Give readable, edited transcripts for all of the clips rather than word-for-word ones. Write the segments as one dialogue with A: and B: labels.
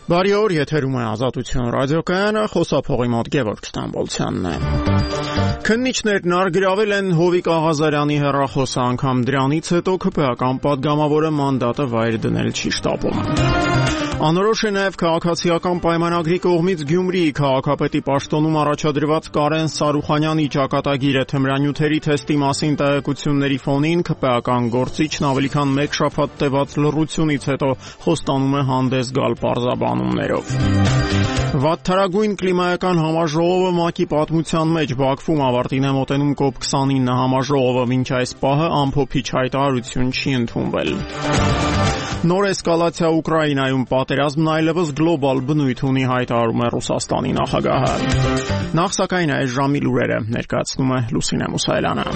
A: Բարի օր, եթերում է Ազատություն ռադիոկայանը, խոսափողի մոտ Գևորգ Ստամբոլցյանն է։ Քննիչներն արգրավել են Հովիկ Աղազարյանի հեռախոսը, անգամ դրանից հետո ԿՊ-ական падգամավորը մանդատը վայր դնել չի շտապում։ Անորոշ է նաև քաղաքացիական պայմանագրի կողմից Գյումրիի քաղաքապետի պաշտոնում առաջադրված Կարեն Սարուխանյանի ճակատագիրը թմրանյութերի թեստի մասին տեղեկությունների ֆոնին ԿՊ-ական գործիչն ավելի քան 1 շաբաթ տևած լռությունից հետո խոստանում է հանդես գալ պարզաբանումներով։ Վատթարագույն կլիմայական համաժողովը ՄԱԿ-ի պատմության մեջ Բաքվում ավարտին է մոտենում COP29 համաժողովը, մինչ այս պահը ամփոփիչ հայտարարություն չի ընդունվել։ Նոր էսկալացիա Ուկրաինայում պատերազմն այլևս գլոբալ բնույթ ունի, հայտարարում է Ռուսաստանի նախագահը։ Նախ սակայն այս ժամի լուրերը ներկայացնում է Լուսինե Մուսայելյանը։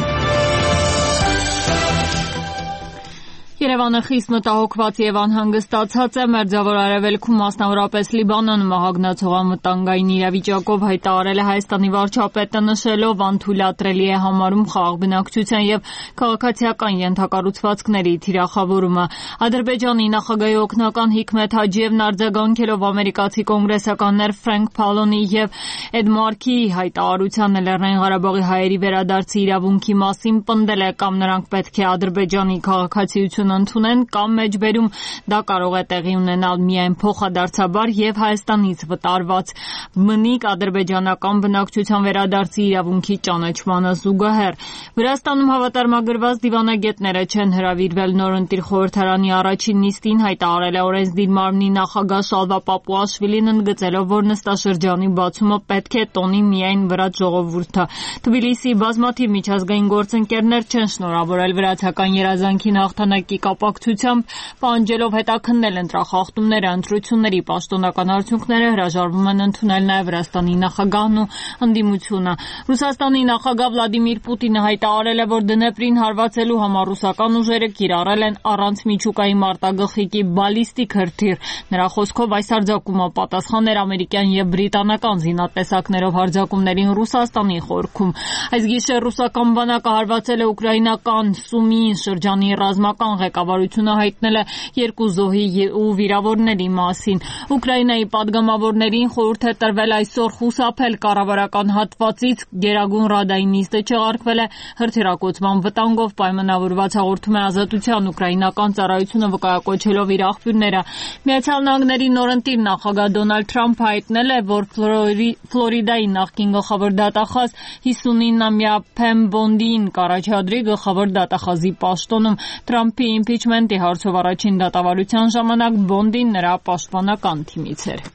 B: Երևանը խիստ մտահոգված եւ անհանգստացած է Մերձավոր Արևելքում, մասնավորապես Լիբանանում հագնացող անվտանգային իրավիճակով հայտարարել է Հայաստանի վարչապետը, նշելով անթույլատրելի է համարում խաղաղ բնակչության եւ քաղաքացիական ենթակառուցվածքների թիրախավորումը։ Ադրբեջանի նախագահի օգնական Հիկմետ Հաջիևն արձագանքելով ամերիկացի կոնգրեսականներ Ֆրենկ Փալոնի եւ Էդ Մարքիի հայտարարությանը Լեռնային Ղարաբաղի հայերի վերադարձի իրավունքի մասին պնդել է կամ նրանք պետք է Ադրբեջանի քաղաքացիություն ընդունեն կամ մեջբերում դա կարող է տեղի ունենալ միայն փոխադարձաբար եւ Հայաստանից վտարված մնիկ ադրբեջանական բնակչության վերադարձի իրավունքի ճանաչմանը զուգահեռ։ Վրաստանում հավատարմագրված դիվանագետները չեն հրավիրվել նորընտիր խորհրդարանի առաջին նիստին, հայտարարել է օրենսդիր մարմնի նախագահ Շալվա Պապուաշվիլին, ընդգծելով, որ նստաշրջանի բացումը պետք է տոնի միայն վրաց ժողովուրդը։ Թբիլիսիի բազմաթիվ միջազգային գործընկերներ չեն շնորհավորել վրացական երազանքին հաղթանակի կապակցությամբ, պահանջելով հետաքննել ընտրախախտումները, ընտրությունների պաշտոնական արդյունքները, հրաժարվում են ընդունել նաև Վրաստանի նախագահն ու ընդդիմությունը։ Ռուսաստանի նախագահ Վլադիմիր Պուտինը հայտարարել է, որ Դնեպրին հարվածելու համար ռուսական ուժերը կիրառել են առանց միջուկայի մարտագլխիկի բալիստիկ հրթիռ։ Նրա խոսքով այս հարձակումը պատասխան էր ամերիկյան եւ բրիտանական զինատեսակներով հարձակումներին Ռուսաստանի խորքում։ Այս գիշեր ռուսական բանակը հարվածել է ուկրաինական Սումիին շրջանի ռազմական ղեկավարությունը հայտնել է 2 զոհի ու վիրավորների մասին։ Ուկրաինայի падգամավորներին խորհուրդ է տրվել այսօր խուսափել կառավարական հատվածից, Գերագույն Ռադայի նիստը չեղարկվել է հրթիռակոծման վտանգով, պայմանավորված հաղորդում է Ազատության ուկրաինական ծառայությունը վկայակոչելով իր աղբյուրները։ Միացյալ Նահանգների նորընտիր նախագահ Դոնալդ Թրամփը հայտնել է, որ Ֆլորիդայի նախկին գլխավոր դատախազ 59-ամյա Փեմ Բոնդին կառաջադրի գլխավոր դատախազի պաշտոնում։ Թրամփի իմպիչմենտի հարցով առաջին դատավարության ժամանակ Բոնդին նրա պաշտպանական թիմից էր։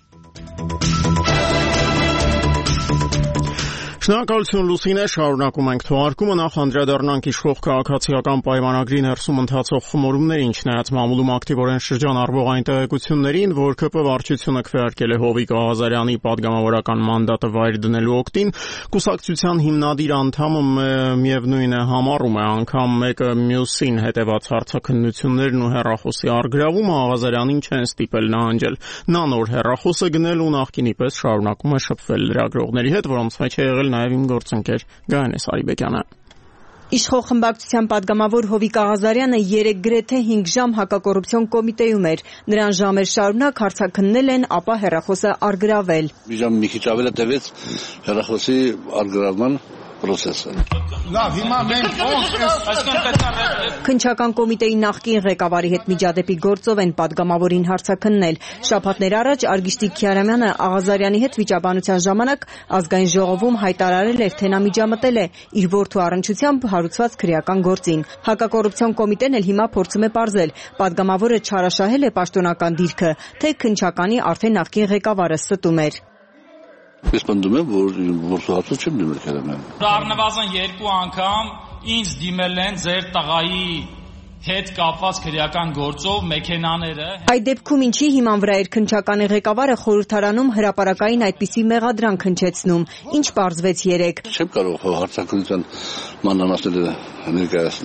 A: Շնորհակալություն Լուսինե, շարունակում ենք թողարկումը, նախ անդրադառնանք իշխող քաղաքացիական պայմանագրի ներսում ընթացող խմորումներին, չնայած մամուլում ակտիվորեն շրջանառվող այն տեղեկություններին, որ ԿՊ վարչությունը քվեարկել է Հովիկ Աղազարյանի падգամավորական մանդատը վայր դնելու օգտին, կուսակցության հիմնադիր անդամը միևնույն է համառում է անգամ մեկը մյուսին հետևած հարցաքննություններն ու հեռախոսի արգրավումը Աղազարյանին չեն ստիպել նահանջել։ Նա նոր հեռախոս է գնել ու նախկինի պես շարունակում է շփվել լրագրողների հետ, որոնց մեջ է եղել նաև իմ գործընկեր Գայանե Սարիբեկյանը։
C: Իշխող խմբակցության падգամավոր Հովիկ Աղազարյանը 3 գրեթե 5 ժամ հակակոռուպցիոն կոմիտեում էր։ Նրան ժամեր շարունակ հարցաքննել են, ապա հեռախոսը արգրավել։
D: Մի ժամ մի քիչ ավել է տևեց հեռախոսի արգրավման process-ը։ Լավ, հիմա մենք
C: Քննչական կոմիտեի նախկին ղեկավարի հետ միջադեպի գործով են падգամավորին հարցաքննել։ Շաբաթներ առաջ Արգիշտիկ Քիարամյանը Աղազարյանի հետ վիճաբանության ժամանակ ազգային ժողովում հայտարարել էր, թե նա միջամտել է իր որդու առնչությամբ հարուցված քրեական գործին։ Հակակոռուպցիոն կոմիտեն էլ հիմա փորձում է պարզել, падգամավորը չարաշահել է պաշտոնական դիրքը, թե քննչականի արդեն նախկին ղեկավարը ստում էր։
D: Ես պնդում եմ, որ որդու չեմ դիմել Քիարամյանին։
E: Առնվազն 2 անգամ ինձ դիմել են ձեր տղայի հետ կապված քրեական գործով մեքենաները։
C: Այդ դեպքում ինչի հիման վրա էր քննչականի ղեկավարը խորհրդարանում հրապարակային այդպիսի մեղադրանք հնչեցնում, ինչ պարզվեց երեկ։
D: Չեմ կարող հարցաքննության մանրամասները ներկայացնել։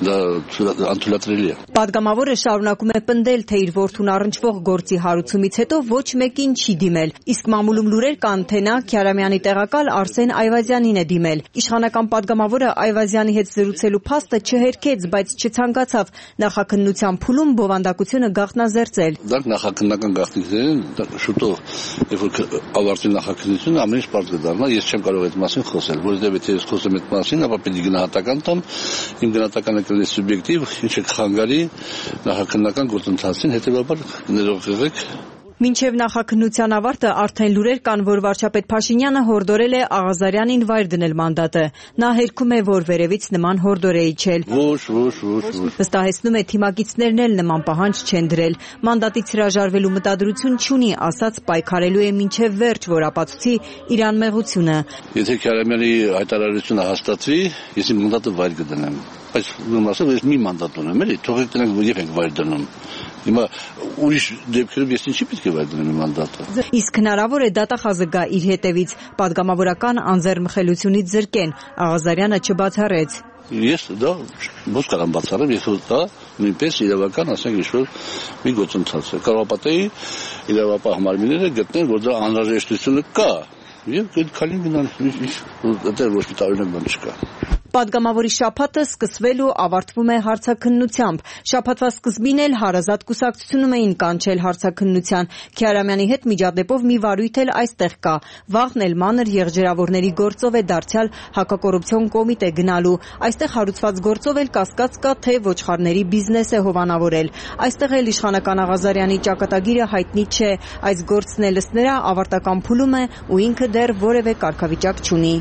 D: դա անթույլատրելի է։
C: Պատգամավորը շարունակում է պնդել, թե իր որդուն առնչվող գործի հարուցումից հետո ոչ մեկին չի դիմել, իսկ մամուլում լուրեր կան, թե նա Քյարամյանի տեղակալ Արսեն Այվազյանին է դիմել։ Իշխանական պատգամավորը Այվազյանի հետ զրուցելու փաստը չհերքեց, բայց չցանկացավ նախաքննության փուլում բովանդակությունը գաղտնազերծել։
D: Դա նախաքննական գաղտնիքներ են, շուտով երբ որ ավարտի նախաքննությունը ամեն ինչ բարձ կդառնա, ես չեմ կարող այդ մասին խոսել, որովհետև եթե ես խոսեմ այդ մասին, ապա պետք է գնահատական տամ, իմ գնահատականը կլինի սուբյեկտիվ, ինչը կխանգարի նախաքննական գործընթացին, հետևաբար ներող եղեք։
C: Մինչև նախաքննության ավարտը արդեն լուրեր կան, որ վարչապետ Փաշինյանը հորդորել է Աղազարյանին վայր դնել մանդատը։ Նա հերքում է, որ վերևից նման հորդոր է իջել։
D: Ոչ։
C: Վստահեցնում է, թիմակիցներն էլ նման պահանջ չեն դրել։ Մանդատից հրաժարվելու մտադրություն չունի, ասաց պայքարելու է մինչև վերջ, որ ապացուցի իր անմեղությունը։
D: Եթե Քյարամյանի հայտարարությունը հաստատվի, ես իմ մանդատը վայր կդնեմ։ Բայց ասեմ, ես մի մանդատ ունեմ, էլի, թողեք տնենք, որ ենք վայր դնում։ Հիմա ուրիշ դեպքերում ես ինչի պետք է վայր դնեմ իմ մանդատը։
C: Իսկ հնարավոր է դատախազը գա իր հետևից, պատգամավորական անձեռնմխելությունից զրկեն, Աղազարյանը չբացառեց։
D: Ես դա ոչ կարող բացառեմ, ես դա նույնպես իրավական, ասենք, ինչ-որ մի գործընթաց է։ Կարող պատեի իրավապահ մարմինները գտնեն, որ դա անհրաժեշտությունը կա, եւ քալին գնան, այդտեղ ոչ մի տարօրինակ բան չկա։
C: Պատգամավորի շաբաթը սկսվել ու ավարտվում է հարցաքննությամբ։ Շաբաթվա սկզբին էլ հարազատ կուսակցությունում էին կանչել հարցաքննության։ Քյարամյանի հետ միջադեպով մի վարույթ էլ այստեղ կա։ Վաղն էլ մանր եղջերավորների գործով է դարձյալ հակակոռուպցիոն կոմիտե գնալու։ Այստեղ հարուցված գործով էլ կասկած կա, թե ոչխարների բիզնես է հովանավորել։ Այստեղ էլ իշխանական Աղազարյանի ճակատագիրը հայտնի չէ։ Այս գործն էլ ըստ նրա ավարտական փուլում է ու ինքը դեռ որևէ կարգավիճակ չունի։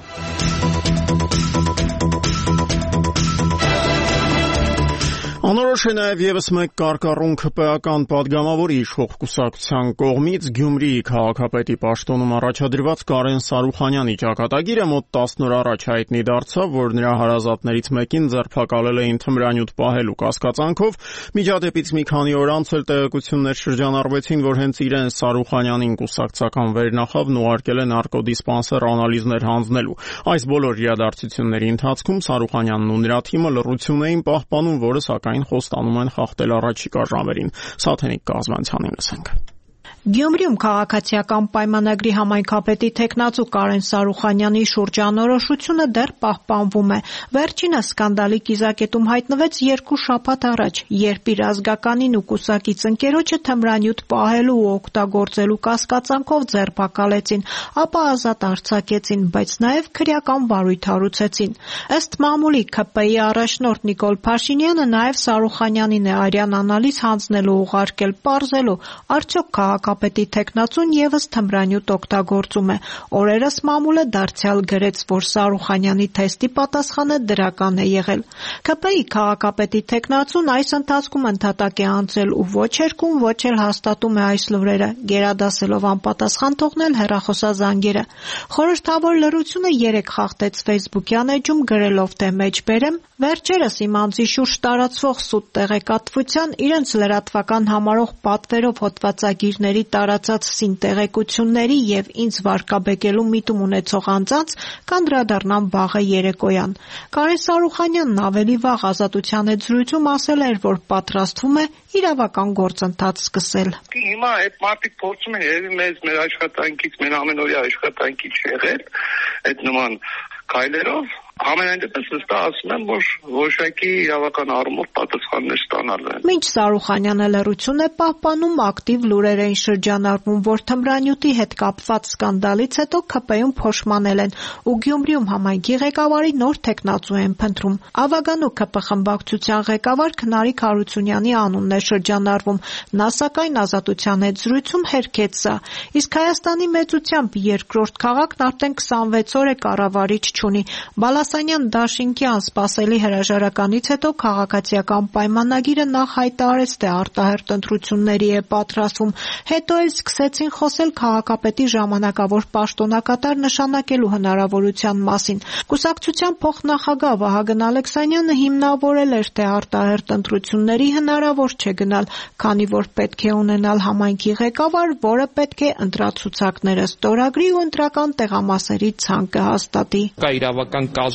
A: Անորոշ է նաև ևս մեկ կարկառուն ՔՊԱ-ական պատգամավորի իշխող կուսակցության կողմից Գյումրիի քաղաքապետի պաշտոնում առաջադրված Կարեն Սարուխանյանի ճակատագիրը մոտ 10 օր առաջ հայտնի դարձավ, որ նրա հարազատներից մեկին ձերբակալել էին թմրանյութ պահելու կասկածանքով։ Միջադեպից մի քանի օր անց էլ տեղեկություններ շրջանառվեցին, որ հենց իրեն Սարուխանյանին կուսակցական վերնախավն ուղարկել է նարկոդիսպանսեր անալիզներ հանձնելու։ Այս բոլոր իրադարձությունների ընթացքում Սարուխանյանն ու նրա թիմը լռություն էին պահպանում, որը սակայն խոստանում են խախտել առաջիկա ժամերին։ Սաթենիկ Կազմանցյանին լսենք։
F: Գյումրիում քաղաքացիական պայմանագրի համայնքապետի թեկնածու Կարեն Սարուխանյանի շուրջանորոշությունը դեռ պահպանվում է։ Վերջինը սկանդալի կիզակետում հայտնվեց 2 շաբաթ առաջ, երբ իր ազգականին ու կուսակից ընկերոջը թմրանյութ պահելու ու օգտագործելու կասկածանքով ձերբակալեցին, ապա ազատ արձակեցին, բայց նաև քրեական վարույթ հարուցեցին։ Ըստ մամուլի ՔՊ-ի առաջնորդ Նիկոլ Փաշինյանը նաև Սարուխանյանին է արյան անալիզ հանձնելու ուղարկել, պարզելու, արդյոք քաղաքապետի թեկնածուն ևս թմրանյութ օգտագործում է։ Օրերս մամուլը դարձյալ գրեց, որ Սարուխանյանի թեստի պատասխանը դրական է եղել։ ՔՊ-ի քաղաքապետի թեկնածուն այս ընթացքում ընդհատակ է անցել ու ոչ երկում, ոչ էլ հաստատում է այս լուրերը, գերադասելով անպատասխան թողնել հեռախոսազանգերը։ Խորհրդավոր լռությունը 3 խախտեց Facebook-յան էջում գրելով, թե մեջբերեմ, վերջերս իմ անձի շուրջ տարածվող սուտ տեղեկատվության իրենց լրատվական համարող պատվերով հոդվածագիրների տարածած սինտեղեկությունների եւ ինձ վարկաբեկելու միտում ունեցող անձանց կանդրադառնան վաղը երեկոյան։ Կարեն Սարուխանյանն ավելի վաղ Ազատության հետ զրույցում ասել էր, որ պատրաստվում է իրավական գործընթաց սկսել։
G: Հիմա այդ մարդիկ փորձում են մեր աշխատանքից, մեր ամենօրյա աշխատանքից եղել այդ նման քայլերով ամենայն դեպս վստահ ասում եմ, որ որոշակի իրավական առումով պատասխաններ ստանալու են։
F: Մինչ Սարուխանյանը լռություն է պահպանում, ակտիվ լուրեր էին շրջանառվում, որ թմրանյութի հետ կապված սկանդալից հետո ՔՊ-ում փոշմանել են ու Գյումրիում համայնքի ղեկավարի նոր թեկնածու են փնտրում։ Ավագանու ՔՊ խմբակցության ղեկավար Քնարիկ Հարությունյանի անունն է շրջանառվում։ Նա սակայն Ազատության հետ զրույցում հերքեց սա։ Իսկ Հայաստանի մեծությամբ երկրորդ քաղաքն արդեն 26 օր է կառավարիչ չունի։ Բալասանյան դաշինքի անսպասելի հրաժարականից հետո քաղաքացիական պայմանագիրը նախ հայտարարեց, թե արտահերթ ընտրությունների է պատրաստվում, հետո էլ սկսեցին խոսել քաղաքապետի ժամանակավոր պաշտոնակատար նշանակելու հնարավորության մասին։ Կուսակցության փոխնախագահ Վահագն Ալեքսանյանը հիմնավորել էր, թե արտահերթ ընտրությունների հնարավոր չէ գնալ, քանի որ պետք է ունենալ համայնքի ղեկավար, որը պետք է ընտրացուցակները ստորագրի ու ընտրական տեղամասերի ցանկը հաստատի։
H: Կա իրավական կազմ,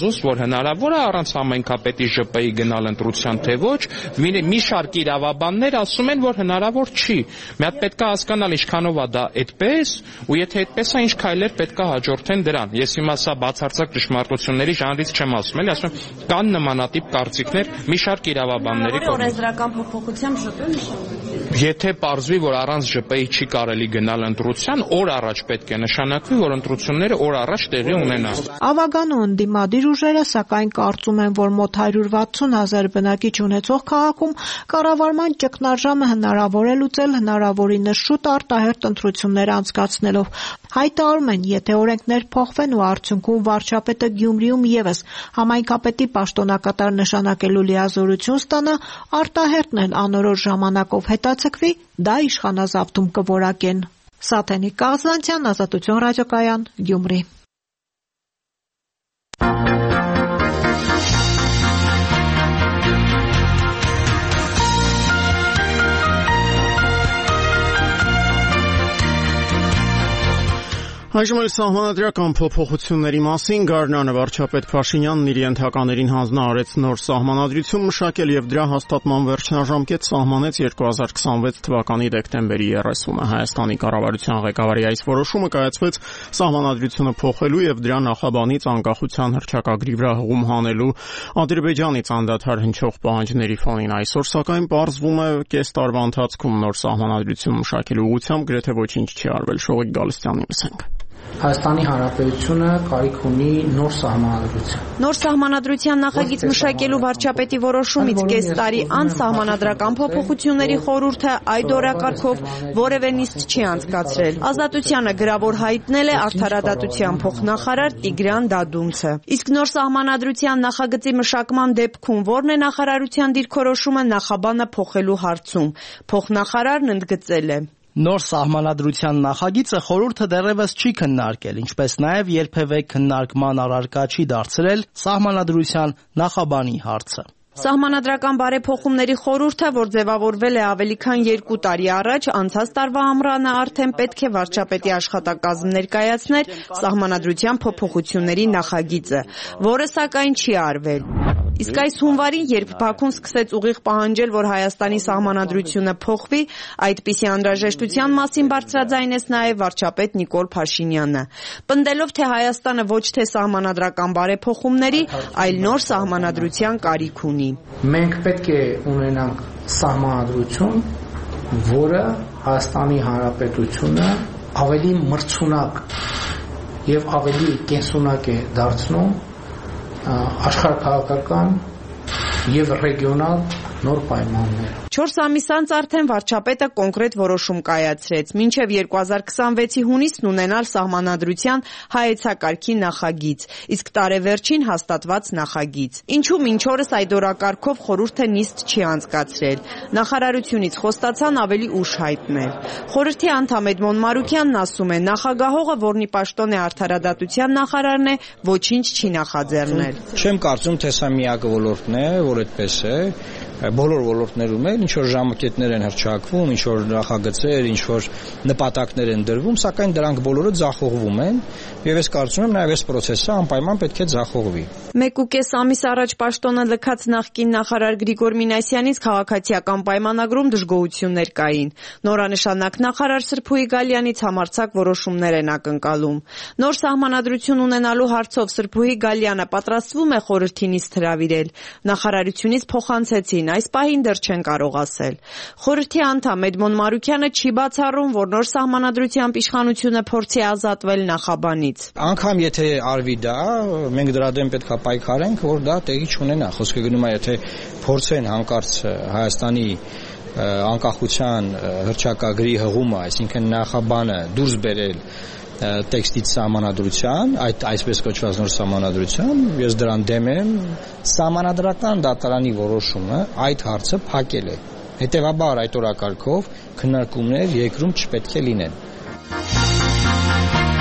H: պարզուց, որ հնարավոր է առանց համայնքապետի ԺՊ-ի գնալ ընտրության, թե ոչ, մի շարք իրավաբաններ ասում են, որ հնարավոր չի։ Մի հատ պետք է հասկանալ ինչքանով է դա այդպես, ու եթե այդպես է, ինչ քայլեր պետք է հաջորդեն դրան։ Ես հիմա սա բացարձակ ճշմարտությունների ժանրից չեմ ասում, էլի ասում եմ, կան նմանատիպ կարծիքներ մի շարք իրավաբանների կողմից։
I: Օրենսդրական փոփոխությամբ ԺՊ-ը
H: Եթե պարզվի, որ առանց ԺՊ-ի չի կարելի գնալ ընտրության, օր առաջ պետք է նշանակվի, որ ընտրությունները օր առաջ տեղի ունենան։
F: Ավագան ու ընդդիմադիր ուժերը սակայն կարծում են, որ մոտ 160,000 բնակիչ ունեցող քաղաքում կառավարման ճգնաժամը հնարավոր է լուծել հնարավորինս շուտ արտահերթ ընտրություններ անցկացնելով։ Հայտարարում են, եթե օրենքներ փոխվեն ու արդյունքում վարչապետը Գյումրիում եւս համայնքապետի պաշտոնակատար նշանակելու լիազորություն ստանա, արտահերթն էլ անորոշ ժամանակով հետաձգվի, դա իշխանազավթում կորակեն։ Սաթենիկ Կաղզանցյան, Ազատություն ռադիոկայան, Գյումրի։
A: Այժմ էլ սահմանադրական փոփոխությունների մասին Գարնանը վարչապետ Փաշինյանն իր ենթականերին հանձնարարեց նոր սահմանադրություն մշակել եւ դրա հաստատման վերջնաժամկետ սահմանեց 2026 թվականի դեկտեմբերի 30-ը։ Հայաստանի կառավարության ղեկավարի այս որոշումը կայացվեց սահմանադրությունը փոխելու եւ դրա նախաբանից անկախության հռչակագրի վրա հղում հանելու Ադրբեջանից անդադար հնչող պահանջների ֆոնին։ Այսօր սակայն պարզվում է կես տարվա ընթացքում նոր սահմանադրություն մշակելու ուղղությամբ գրեթե ոչինչ չի արվել։ Շողիկ Գալստյանին լսենք։
J: Հայաստանի Հանրապետությունը կարիք ունի նոր սահմանադրության։
C: Նոր սահմանադրության նախագիծ մշակելու վարչապետի որոշումից կես տարի անց սահմանադրական փոփոխությունների խորհուրդը այդ օրակարգով որևէ նիստ չի անցկացրել։ Ազատությանը գրավոր հայտնել է արդարադատության փոխնախարար Տիգրան Դադունցը։ Իսկ նոր սահմանադրության նախագծի մշակման դեպքում ո՞րն է նախարարության դիրքորոշումը նախաբանը փոխելու հարցում։ Փոխնախարարն ընդգծել է.
K: Նոր սահմանադրության նախագիծը խորհուրդը դեռևս չի քննարկել, ինչպես նաև երբևէ քննարկման առարկա չի դարձրել սահմանադրության նախաբանի հարցը։
C: Սահմանադրական բարեփոխումների խորհուրդը, որ ձևավորվել է ավելի քան 2 տարի առաջ, անցած տարվա ամռանը արդեն պետք է վարչապետի աշխատակազմ ներկայացներ սահմանադրության փոփոխությունների նախագիծը, որը սակայն չի արվել։ Իսկ այս հունվարին, երբ Բաքուն սկսեց ուղիղ պահանջել, որ Հայաստանի սահմանադրությունը փոխվի, այդպիսի անհրաժեշտության մասին բարձրաձայնեց նաև վարչապետ Նիկոլ Փաշինյանը, պնդելով, թե Հայաստանը ոչ թե սահմանադրական բարեփոխումների, այլ նոր սահմանադրության կարիք ունի։
J: Մենք պետք է ունենանք սահմանադրություն, որը Հայաստանի Հանրապետությունը ավելի մրցունակ եւ ավելի կենսունակ է դարձնում աշխարհաքաղաքական եւ ռեգիոնալ նոր պայմաններ։
C: 4 ամիս անց արդեն վարչապետը կոնկրետ որոշում կայացրեց, մինչև 2026-ի հունիսն ունենալ սահմանադրության հայեցակարգի նախագիծ, իսկ տարեվերջին հաստատված նախագիծ։ Ինչու մինչ օրս այդ օրակարգով խորհուրդը նիստ չի անցկացրել։ Նախարարությունից խոստացան ավելի ուշ հայտնել։ Խորհրդի անդամ Էդմոն Մարուկյանն ասում է, նախագահողը, որն ի պաշտոն է արդարադատության նախարարն է, ոչինչ չի նախաձեռնել։
L: Չեմ կարծում, թե սա միակ ոլորտն է, որ այդպես է։ Բոլոր ոլորտներում էլ ինչ որ ժամկետներ են հռչակվում, ինչ որ նախագծեր, ինչ որ նպատակներ են դրվում, սակայն դրանք բոլորը ձախողվում են, եւ ես կարծում եմ նաեւ այս process-ը անպայման պետք է ձախողվի։
C: 1.5 ամիս առաջ պաշտոնը լքած նախկին նախարար Գրիգոր Մինասյանից քաղաքացիական պայմանագրում դժգոհություններ կային։ Նորանշանակ նախարար Սրփուհի Գալյանից համարձակ որոշումներ են ակնկալում։ Նոր սահմանադրություն ունենալու հարցով Սրփուհի Գալյանը պատրաստվում է խորհրդի նիստ հրավիրել։ Նախարարությունից փոխանցեցին, այս պահին դեռ չեն կարող ասել։ Խորհրդի անդամ Էդմոն Մարուկյանը չի բացառում, որ նոր սահմանադրությամբ իշխանությունը փորձի ազատվել նախաբանից։
L: Անկամ եթե արվի դա, մենք դրա դեմ պետք է պայքարենք, որ դա տեղի չունենա։ Խոսքը գնում է, եթե փորձեն հանկարծ Հայաստանի անկախության հռչակագրի հղումը, այսինքն նախաբանը դուրս բերել տեքստից սահմանադրության, այսպես կոչված նոր սահմանադրության, ես դրան դեմ եմ, սահմանադրական դատարանի որոշումը այդ հարցը փակել է։ Հետևաբար այդ օրակարգով քննարկումներ երկրում չպետք է լինեն։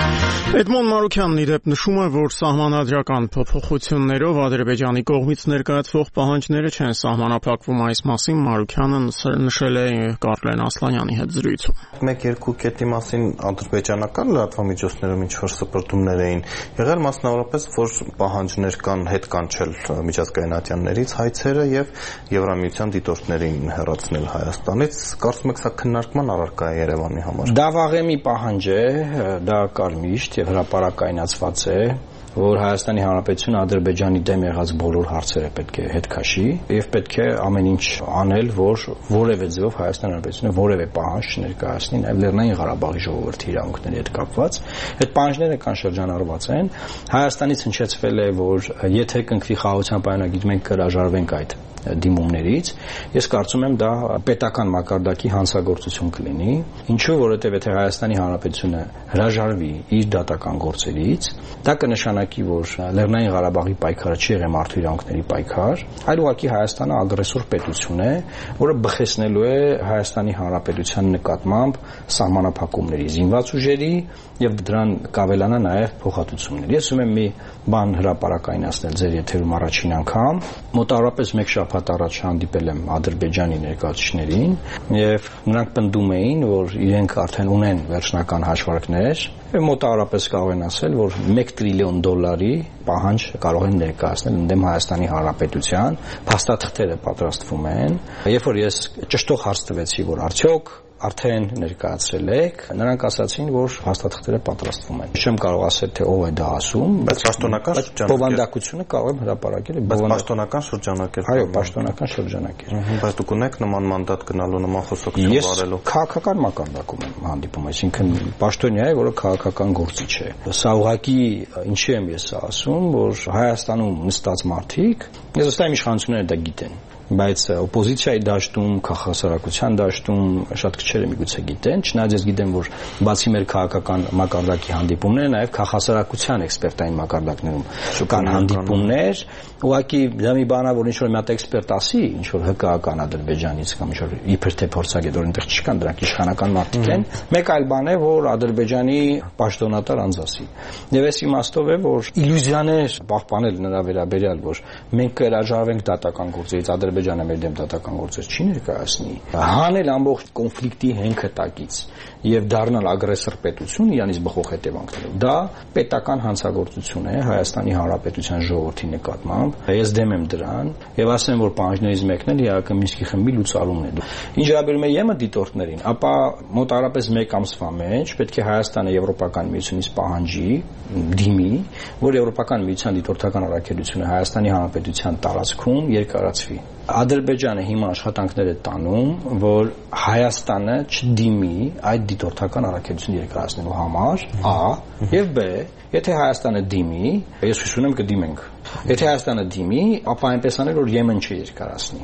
A: Էդմոն Մարուքյանն ի դեպ նշում է, որ սահմանադրական փոփոխություններով Ադրբեջանի կողմից ներկայացվող պահանջները չեն սահմանափակվում, այս մասին Մարուքյանը նշել է Կարլեն Ասլանյանի հետ զրույցում։
M: 1-2 կետի մասին ադրբեջանական լրատվամիջոցներում ինչ-որ սպրտումներ էին եղել, մասնավորապես, որ պահանջներ կան հետ կանչել միջազգային ատյաններից հայցերը եւ Եվրամիության դիտորդներին հեռացնել Հայաստանից։ Կարծում եք սա քննարկման առարկա է Երևանի համար։
L: Դա վաղեմի պահանջ է, դա կար միշտ եւ հրապարակայնացված է, որ Հայաստանի Հանրապետությունը Ադրբեջանի դեմ եղած բոլոր հարցերը պետք է հետ քաշի եւ պետք է ամեն ինչ անել, որ որևէ ձեւով Հայաստանի Հանրապետությունը որևէ պահանջ չներկայացնի, նաեւ Լեռնային Ղարաբաղի ժողովրդի իրավունքների հետ կապված։ Այդ պահանջները կան շրջանառված են։ Հայաստանից հնչեցվել է, որ եթե կնքվի խաղաղության պայմանագիր, մենք կհրաժարվենք այդ դիմումներից։ Ես կարծում եմ դա պետական մակարդակի հանցագործություն կլինի, ինչու որովհետև եթե Հայաստանի Հանրապետությունը հրաժարվի իր դատական գործերից, դա կնշանակի, որ Լեռնային Ղարաբաղի պայքարը չի եղել մարդու իրավունքների պայքար, այլ ուղղակի Հայաստանը ագրեսոր պետություն է, որը բխեցնելու է Հայաստանի Հանրապետության նկատմամբ սահմանափակումների, զինված ուժերի եւ դրան կավելանա նաեւ փոխհատուցումներ։ Ես ուզում եմ մի բան հրապարակայնացնել ձեր եթերում առաջին անգամ, մոտավորապես 1 շաբաթ առաջ հանդիպել եմ Ադրբեջանի ներկայացուցիչներին եւ նրանք պնդում էին, որ իրենք արդեն ունեն վերջնական հաշվարկներ եւ մոտավորապես կարող են ասել, որ $1 տրիլիոն պահանջ կարող են ներկայացնել ընդդեմ Հայաստանի Հանրապետության, փաստաթղթերը պատրաստվում են։ Երբ որ ես ճշտող հարց տվեցի, որ արդյոք արդեն ներկայացրել եք, նրանք ասացին, որ հաստատքները պատրաստվում են։ Չեմ կարող ասել, թե ով է դա ասում,
M: բայց պաշտոնական շրջանակը
L: բովանդակությունը կարող եմ հրապարակել,
M: բայց պաշտոնական շրջանակը։
L: Այո, պաշտոնական շրջանակ է։
M: Բայց դուք ունեք նման մանդատ գնալու, նման խոսակցություն վարելու։
L: Ես քաղաքական մակարդակում եմ հանդիպում, այսինքն պաշտոնյա է, որը քաղաքական գործիչ է։ Սա ուղղակի ինչի եմ ես ասում, որ Հայաստանում նստած մարդիկ, ես վստահ եմ իշխանությունները դա գիտեն, բայց օպոզիցիայի դաշտում, քաղաքասարակության դաշտում շատ քչերը միգուցե գիտեն, չնայած ես գիտեմ, որ բացի մեր քաղաքական մակարդակի հանդիպումները, նաև քաղաքասարակության էքսպերտային մակարդակներում կան հանդիպումներ, ուղղակի դա մի բան է, որ ինչ-որ մի հատ էքսպերտ ասի, ինչ-որ հկական Ադրբեջանից կամ ինչ-որ իբր թե փորձագետ, որ այնտեղ չկան, դրանք իշխանական մարդիկ են, մեկ այլ բան է, որ Ադրբեջանի պաշտոնատար անձ ասի։ Եվ այս իմաստով է, որ իլյուզիաներ պահպանել նրա վերաբերյալ, որ մենք կհրաժարվենք դատական գործերից, Ադրբեջանը մեր դեմ դատական գործեր չի ներկայացնի, հանել ամբողջ կոնֆլիկտի հենքը տակից եւ դառնալ ագրեսոր պետություն իրանից բխող հետևանքներով։ Դա պետական հանցագործություն է Հայաստանի Հանրապետության ժողովրդի նկատմամբ։ Ես դեմ եմ դրան եւ ասեմ, որ պահանջներից մեկն էլ ԵԱԿ Մինսկի խմբի լուծարումն է։ Ինչ վերաբերում է ԵՄ դիտորդներին, ապա մոտավորապես 1 ամսվա մեջ պետք է Հայաստանը Եվրոպական միությունից պահանջի, դիմի, որ Եվրոպական միության դիտորդական առաքելությունը Հայաստանի Հանրապետության տարածքում երկարացվի։ Ադրբեջանը հիմա աշխատանքներ է տանում, որ Հայաստանը չդիմի այդ դիտորդական առաքելությունը երկարացնելու համար, A, եւ B, եթե Հայաստանը դիմի, ես հույս ունեմ կդիմենք։ Եթե Հայաստանը դիմի, ապա այնպես անել, որ Եմեն չերկարացնի։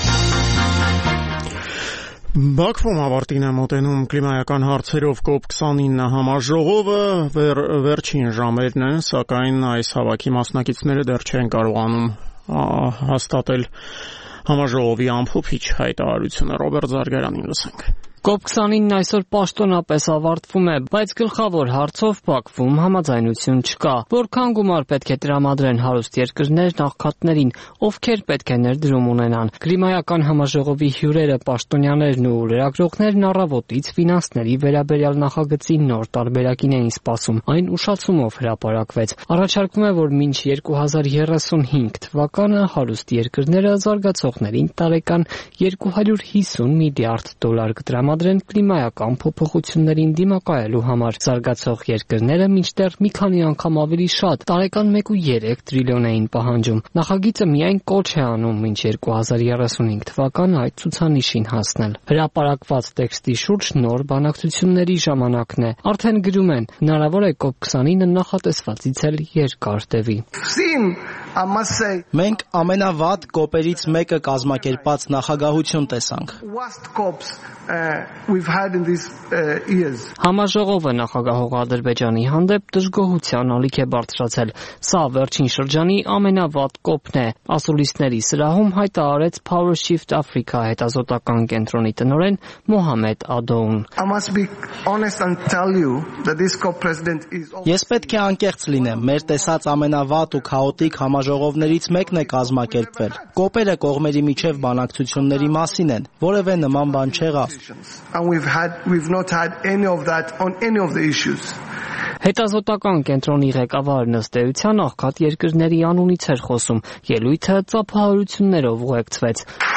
A: Բաքվում ավարտին է մոտենում կլիմայական հարցերով COP29 համաժողովը, վերջին ժամերն են, սակայն այս հավաքի մասնակիցները դեռ չեն կարողանում հաստատել համաժողովի ամփոփիչ հայտարարությունը։ Ռոբերտ Զարգարանին լսենք։
N: COP29-ն այսօր պաշտոնապես ավարտվում է, բայց գլխավոր հարցով Բաքվում համաձայնություն չկա։ Որքան գումար պետք է տրամադրեն հարուստ երկրներն աղքատներին, ովքեր պետք է ներդրում ունենան։ Կլիմայական համաժողովի հյուրերը, պաշտոնյաներն ու լրագրողներն առավոտից ֆինանսների վերաբերյալ նախագծի նոր տարբերակին էին սպասում։ Այն ուշացումով հրապարակվեց։ Առաջարկվում է, որ մինչ 2035 թվականը հարուստ երկրները զարգացողներին տարեկան $250 միլիարդ կտրամադրեն կլիմայական փոփոխություններին դիմակայելու համար։ Զարգացող երկրները մինչդեռ մի քանի անգամ ավելի շատ, տարեկան 1.3 տրիլիոն էին պահանջում։ Նախագիծը միայն կոչ է անում մինչ 2035 թվականը այդ ցուցանիշին հասնել։ Հրապարակված տեքստի շուրջ նոր բանակցությունների ժամանակն է։ Արդեն գրում են, հնարավոր է COP29-ը նախատեսվածից էլ երկար տևի։
K: Մենք ամենավատ կոպերից մեկը կազմակերպած նախագահություն տեսանք։
O: we've had in these years.
N: Համաժողովը նախագահող Ադրբեջանի հանդեպ դժգոհության ալիք է բարձրացել։ Սա վերջին շրջանի ամենավատ կոպն է։ Ասուլիսների սրահում հայտարարեց Power Shift Africa հետազոտական կենտրոնի տնօրեն Մոհամեդ Ադոուն։
K: Ես պետք է անկեղծ լինեմ, մեր տեսած ամենավատ ու քաոտիկ համաժողովներից մեկն է կազմակերպվել։ Կոպերը կողմերի միջև բանակցությունների մասին են, որևէ նման բան չեղավ։
N: Հետազոտական կենտրոնի ղեկավարն ըստ էության աղքատ երկրների անունից էր խոսում, ելույթը ծափահարություններով ուղեկցվեց։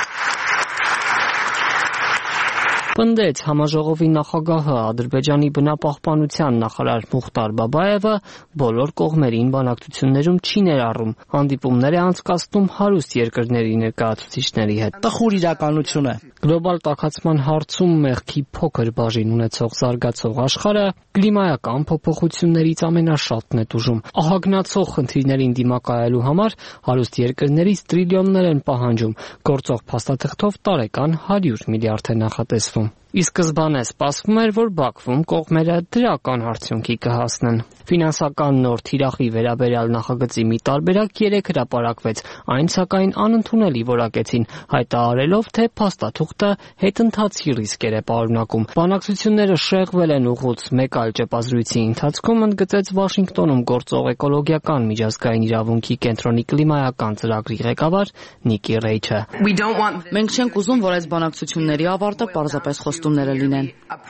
N: Պնդեց համաժողովի նախագահը Ադրբեջանի բնապահպանության նախարար Մուխտար Բաբաևը բոլոր կողմերին բանակցություններում չի ներառում, հանդիպումներ է անցկացնում հարուստ երկրների ներկայացուցիչների հետ։
K: Տխուր իրականություն է։
N: Գլոբալ տաքացման հարցում մեղքի փոքր բաժին ունեցող զարգացող աշխարհը կլիմայական փոփոխություններից ամենաշատն է տուժում։ Ահագնացող խնդիրներին դիմակայելու համար հարուստ երկրներից տրիլիոններ են պահանջում, գործող փաստաթղթով տարեկան 100 միլիարդ է նախատեսվում։ Ի սկզբանե սպասվում էր, որ Բաքվում կողմերը դրական արդյունքի կհասնեն։ Ֆինանսական նոր թիրախի վերաբերյալ նախագծի մի տարբերակ 3 հրապարակվեց, այն սակայն անընդունելի որակեցին, հայտարարելով, թե փաստաթուղթը հետընթացի ռիսկեր է պարունակում։ Բանակցությունները շեղվել են ուղղուց մեկ այլ ճեպազրույցի ընթացքում, ընդգծեց Վաշինգտոնում գործող էկոլոգիական միջազգային իրավունքի կենտրոնի կլիմայական ծրագրի ղեկավար Նիկի Ռեյչը։
P: Մենք չենք ուզում, որ այս բանակցությունների ավարտը պարզապես խոստումները լինեն։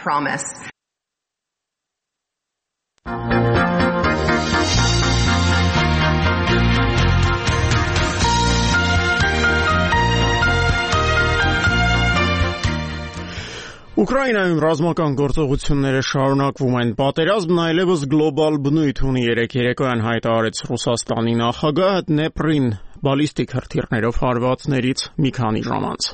A: Ուկրաինայում ռազմական գործողությունները շարունակվում են։ Պատերազմն այլևս գլոբալ բնույթ ունի։ Երեկոյան հայտարարեց Ռուսաստանի նախագահը Դնեպրին բալիստիկ հրթիռներով հարվածներից մի քանի ժամ անց։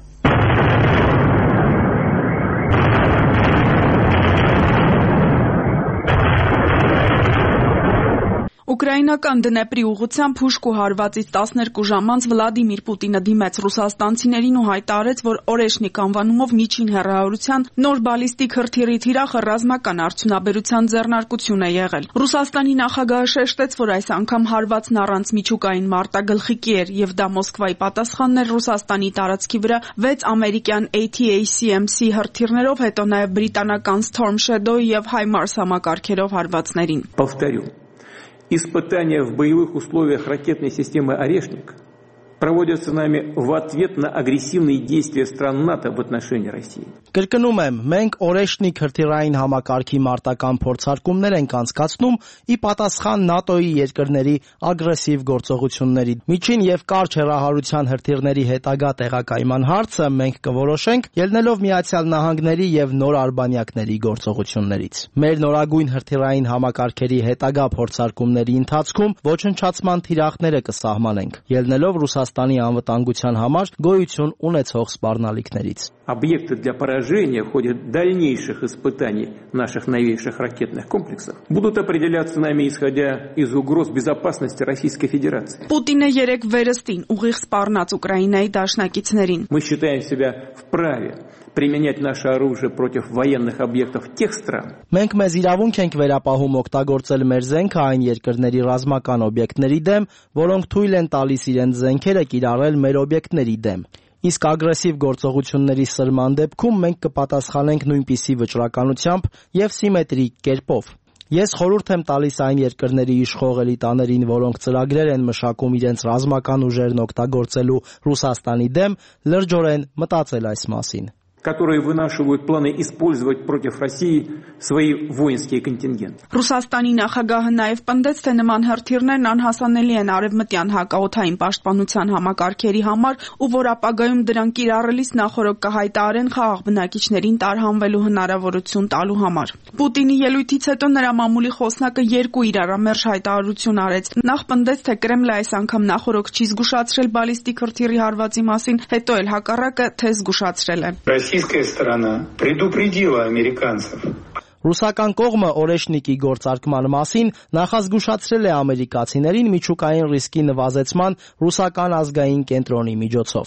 Q: Ուկրաինական Դնեպրի ուղղությամբ փուշկ ու հարվածից 12 ժամ անց Վլադիմիր Պուտինը դիմեց ռուսաստանցիներին ու հայտարարեց, որ Օրեշնիկ անվանումով միջին հեռահարության նոր բալիստիկ հրթիռի թիրախը ռազմական արդյունաբերության ձեռնարկություն է եղել։ Ռուսաստանի նախագահը շեշտեց, որ այս անգամ հարվածն առանց միջուկային մարտագլխիկի էր եւ դա Մոսկվայի պատասխանն էր Ռուսաստանի տարածքի վրա 6 ամերիկյան ATACMC հրթիռներով, հետո նաեւ բրիտանական Storm Shadow եւ HIMARS համակարգերով հարվածներին։
R: Испытания в боевых условиях ракетной системы «Орешник» проводятся нами в ответ на агрессивные действия стран НАТО в отношении России.
K: Կրկնում եմ, մենք Օրեշնիկ հրթիռային համակարգի մարտական փորձարկումներ ենք անցկացնում ի պատասխան ՆԱՏՕ-ի երկրների ագրեսիվ գործողությունների։ Միջին եւ կարճ հեռահարության հրթիռների հետագա տեղակայման հարցը մենք կորոշենք ելնելով Միացյալ Նահանգների եւ նոր արբանյակների գործողություններից։ Մեր նորագույն հրթիռային համակարգերի հետագա փորձարկումների ընթացքում ոչնչացման թիրախները կսահմանենք, ելնելով Ռուսաստանի անվտանգության համար գոյություն ունեցող սպառնալիքներից։
R: Объекты для поражения в ходе дальнейших испытаний наших новейших ракетных комплексов будут определяться нами исходя из угроз безопасности Российской Федерации.
Q: Պուտինը երեք վերստին ուղիղ սպառնաց Ուկրաինայի դաշնակիցներին։
R: Мы считаем себя вправе применять наше оружие против военных объектов тех стран.
K: Մենք մեզ իրավունք ենք վերապահում օգտագործել մեր զենքը այն երկրների ռազմական օբյեկտների դեմ, որոնք թույլ են տալիս իրենց զենքերը կիրառել մեր օբյեկտների դեմ։ Իսկ ագրեսիվ գործողությունների սրման դեպքում մենք կպատասխանենք նույնպիսի վճռականությամբ եւ սիմետրիկ կերպով։ Ես խորհուրդ եմ տալիս այն երկրների իշխող էլիտաներին, որոնք ծրագրեր են մշակում իրենց ռազմական ուժերն օգտագործելու Ռուսաստանի դեմ, լրջորեն մտածել այս մասին։
R: Которые вынашивают планы использовать против России свои воинские контингенты.
Q: Ռուսաստանի նախագահը նաև պնդեց, թե նման հրթիռներն անհասանելի են արևմտյան հակաօդային պաշտպանության համակարգերի համար ու որ ապագայում դրանք կիրառելիս նախորդ կհայտարարեն խաղաղ բնակիչներին տարհանվելու հնարավորություն տալու համար։ Պուտինի ելույթից հետո նրա մամուլի խոսնակը երկու իրարամերժ հայտարարություն արեց։ Նախ պնդեց, թե Կրեմլը այս անգամ նախորդ չի զգուշացրել բալիստիկ հրթիռի հարվածի մասին, հետո էլ հակառակը, թե զգուշացրել է։
S: Российская сторона предупредила американцев.
K: Ռուսական կողմը Օրեշնիկի գործարկման մասին նախազգուշացրել է ամերիկացիներին միջուկային ռիսկի նվազեցման ռուսական ազգային կենտրոնի միջոցով։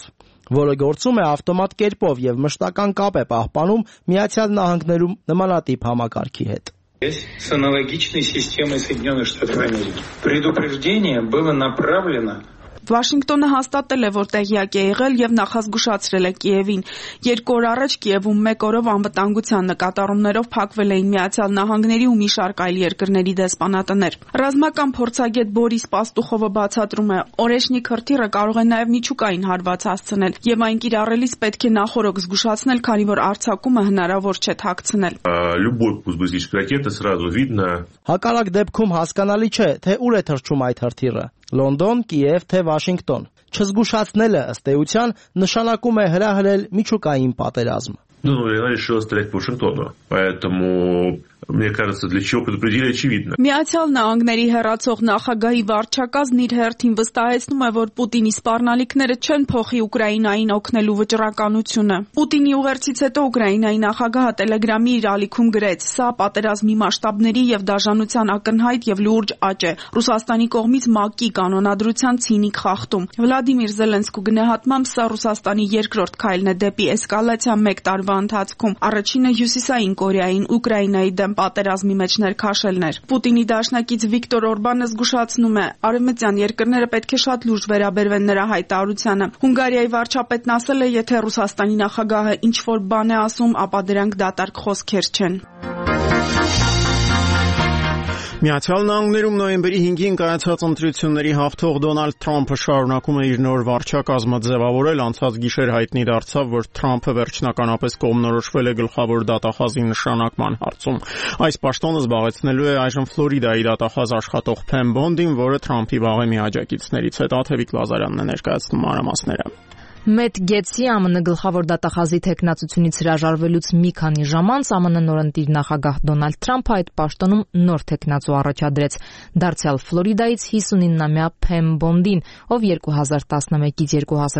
K: որը գործում է ավտոմատ կերպով եւ մշտական կապ է պահպանում Միացյալ Նահանգներում նմանատիպ համակարգի հետ։
S: С аналогичной системой Соединенных Штатов Америки. Предупреждение было направлено.
Q: Վաշինգտոնը հաստատել է, որ տեղյակ է եղել եւ նախազգուշացրել է Կիևին։ 2 օր առաջ Կիևում 1 օրով անվտանգության նկատառումներով փակվել էին Միացյալ Նահանգների ու մի շարք այլ երկրների դեսպանատներ։ Ռազմական փորձագետ Բորիս Պաստուխովը բացատրում է, օրեշնի քրթիռը կարող է նաեւ միջուկային հարված հասցնել եւ այն կիրառելիս պետք է նախորոք զգուշացնել, քանի որ արձակումը հնարավոր չէ թաքցնել։
T: Любой пуск баллистической ракеты сразу видно.
K: Հակառակ դեպքում հասկանալի չէ, թե ուր է թռչում այդ հրթիռը՝ Լոնդոն, Կիև, թե Վաշինգտոն։ Չզգուշացնելը ըստ էության նշանակում է հրահրել միջուկային պատերազմ։
T: Ну, я решил стрелять по Вашингтону, поэтому мне кажется, для чего предупредили, очевидно.
Q: Միացյալ Նահանգների հեռացող նախագահի վարչակազմն իր հերթին վստահեցնում է, որ Պուտինի սպառնալիքները չեն փոխի Ուկրաինային օգնելու վճռականությունը։ Պուտինի ուղերձից հետո Ուկրաինայի նախագահը Տելեգրամի իր ալիքում գրեց. «Սա պատերազմի մասշտաբների եւ դաժանության ակնհայտ եւ լուրջ աճ է։ Ռուսաստանի կողմից ՄԱԿ-ի կանոնադրության ցինիկ խախտում»։ Վլադիմիր Զելենսկու գնահատմամբ սա Ռուսաստանի երկրորդ քայլն է դեպի էսկալացիա 1 տարվա ընթացքում։ Առաջինը Հյուսիսային Կորեային Ուկրաինայի դեմ պատերազմի մեջ ներքաշելն էր։ Պուտինի դաշնակից Վիկտոր Օրբանը զգուշացնում է, արևմտյան երկրները պետք է շատ լուրջ վերաբերվեն նրա հայտարարությանը։ Հունգարիայի վարչապետն ասել է, եթե Ռուսաստանի նախագահը ինչ-որ բան է ասում, ապա դրանք դատարկ խոսքեր չեն։
A: Միացյալ Նահանգներում նոյեմբերի 5-ին կայացած ընտրությունների հաղթող Դոնալդ Թրամփը շարունակում է իր նոր վարչակազմը ձևավորել, անցած գիշեր հայտնի դարձավ, որ Թրամփը վերջնականապես կողմնորոշվել է գլխավոր դատախազի նշանակման հարցում։ Այս պաշտոնը զբաղեցնելու է այժմ Ֆլորիդայի դատախազ աշխատող Փեմ Բոնդին, որը Թրամփի վաղեմի աջակիցներից է։ Թեվիկ Լազարյանն է ներկայացնում մանրամասները։
U: Մեթ Գետսի ԱՄՆ գլխավոր դատախազի թեկնածությունից հրաժարվելուց մի քանի ժամ անց ԱՄՆ նորընտիր նախագահ Դոնալդ Թրամփը այդ պաշտոնում նոր թեկնածու առաջադրեց, դարձյալ Ֆլորիդայից 59-ամյա Փեմ Բոնդին, ով 2011-ից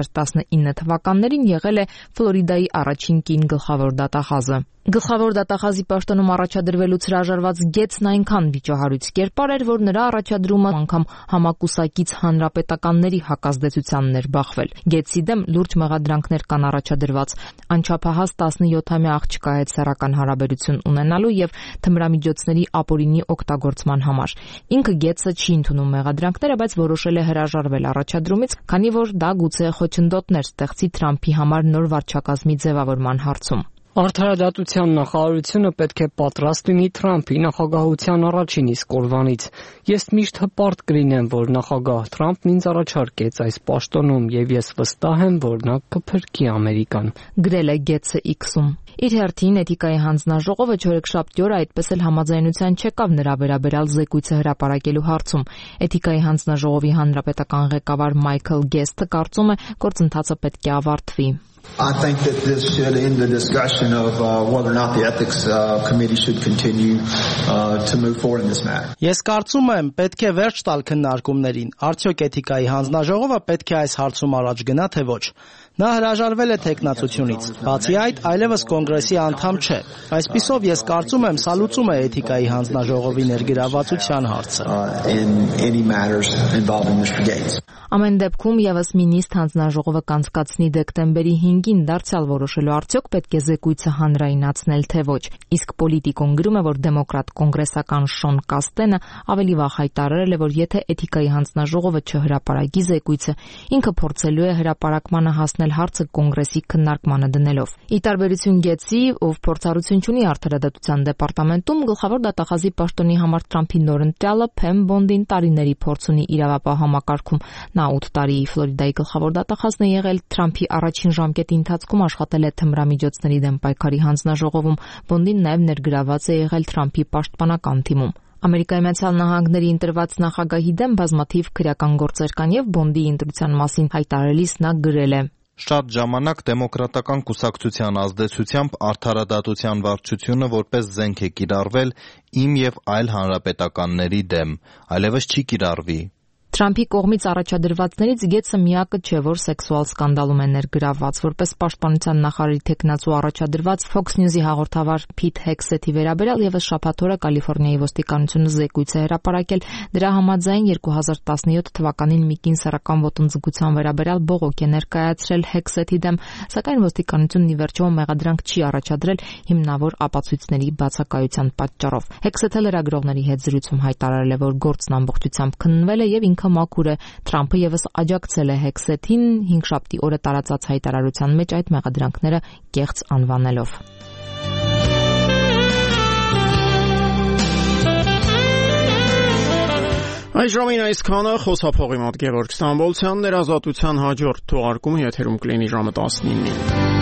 U: 2019 թվականներին եղել է Ֆլորիդայի առաջին կին գլխավոր դատախազը։ Գլխավոր դատախազի պաշտոնում առաջադրվելուց հրաժարված Գետսն այնքան վիճահարույց կերպար էր, որ նրա առաջադրումը անգամ համակուսակից հանրապետականների հակազդեցությանն էր բախվել։ Գետսի դեմ լուրջ մեղադրանքներ կան առաջադրված անչափահաս 17-ամյա աղջկա հետ սեռական հարաբերություն ունենալու եւ թմրամիջոցների ապօրինի օգտագործման համար։ Ինքը Գետսը չի ընդունում մեղադրանքները, բայց որոշել է հրաժարվել առաջադրումից, քանի որ դա գուցե խոչընդոտներ ստեղծի Թրամփի համար նոր վարչակազմի ձևավորման հարցում։
N: Արդարադատության նախարարությունը պետք է պատրաստ լինի Թրամփի նախագահության առաջին իսկ օրվանից։ Ես միշտ հպարտ կլինեմ, որ նախագահ Թրամփն ինձ առաջարկեց այս պաշտոնում եւ ես վստահ եմ, որ նա կփրկի Ամերիկան։
U: Գրել է Գետսը X-ում։ Իր հերթին Էթիկայի հանձնաժողովը չորեքշաբթի օրը այդպես էլ համաձայնության չեկավ նրա վերաբերյալ զեկույցը հրապարակելու հարցում։ Էթիկայի հանձնաժողովի հանրապետական ղեկավար Մայքլ Գեսթը կարծում է, գործընթացը պետք է ավարտվի։
V: I think that this should end the discussion of whether or not the ethics committee should continue to move forward in this matter.
K: Ես կարծում եմ, պետք է վերջ տալ քննարկումներին։ Արդյոք Էթիկայի հանձնաժողովը պետք է այս հարցում առաջ գնա, թե ոչ։ Նա հրաժարվել է թեկնածությունից։ Բացի այդ, այլևս կոնգրեսի անդամ չէ։ Այսպիսով ես կարծում եմ, սա լուծում է Էթիկայի հանձնաժողովի ներգրավվածության հարցը։
U: Ամեն դեպքում եւս մի նիստ հանձնաժողովը կանցկացնի դեկտեմբերի 5-ին դարձյալ որոշելու արդյոք պետք է զեկույցը հանրայնացնել, թե ոչ։ Իսկ Պոլիտիկոն գրում է, որ դեմոկրատ կոնգրեսական Շոն Կաստենը ավելի վաղ հայտարարել է, որ եթե Էթիկայի հանձնաժողովը չհրապարակի զեկույցը, ինքը փորձելու է հրապարակմանը հասնել հարցը կոնգրեսի քննարկմանը դնելով։ Ի տարբերություն Գետսի, ով փորձառություն ունի արդարադատության դեպարտամենտում, գլխավոր դատախազի պաշտոնի համար Թրամփի նորընտրյալը Փեմ Բոնդին տարիների փորձ ունի իրավապահ համակարգում։ Նա 8 տարի Ֆլորիդայի գլխավոր դատախազն է եղել, Թրամփի առաջին ժամկետի ընթացքում աշխատել է թմրամիջոցների դեմ պայքարի հանձնաժողովում, Բոնդին նաև ներգրաված է եղել Թրամփի պաշտպանական թիմում։ Ամերիկայի Միացյալ Նահանգների ընտրված նախագահի դեմ բազմաթիվ քրեական գործեր կան եւ Բոնդի ընտրության մասին հայտարարելիս նա գրել է.
M: Շատ ժամանակ դեմոկրատական կուսակցության ազդեցությամբ արդարադատության վարչությունը որպես զենք է կիրառվել իմ եւ այլ հանրապետականների դեմ, այլևս չի կիրառվի։
U: Թրամփի կողմից առաջադրվածներից Գեթսը միակը չէ, որ սեքսուալ սկանդալում է ներգրավված, որպես պաշտպանության նախարարի տեխնացու առաջադրված Fox News-ի հաղորդավար Փիթ Հեքսեթի վերաբերյալ եւս շաբաթ օրը Կալիֆոռնիայի ոստիկանությունը զեկույց է հրապարակել։ Դրա համաձայն 2017 թվականին մի կին սեռական ոտնձգության վերաբերյալ բողոք է ներկայացրել Հեքսեթի դեմ, սակայն ոստիկանությունն ի վերջո մեղադրանք չի առաջադրել հիմնավոր ապացույցների բացակայության պատճառով։ Հեքսեթը լրագրողների հետ զրույցում հայտարարել է, որ գործն ամբողջությամբ քննվել է եւ ինքը մաքուր է։ Թրամփը եւս աջակցել է Հեքսեթին հինգշաբթի օրը տարածած հայտարարության մեջ այդ մեղադրանքները կեղծ անվանելով։
A: Այժմին այսքանը խոսափողի մոտ Գևորգ Ստամբոլցյանն էր, ազատության հաջորդ թողարկումը եթերում կլինի ժամը 19-ին։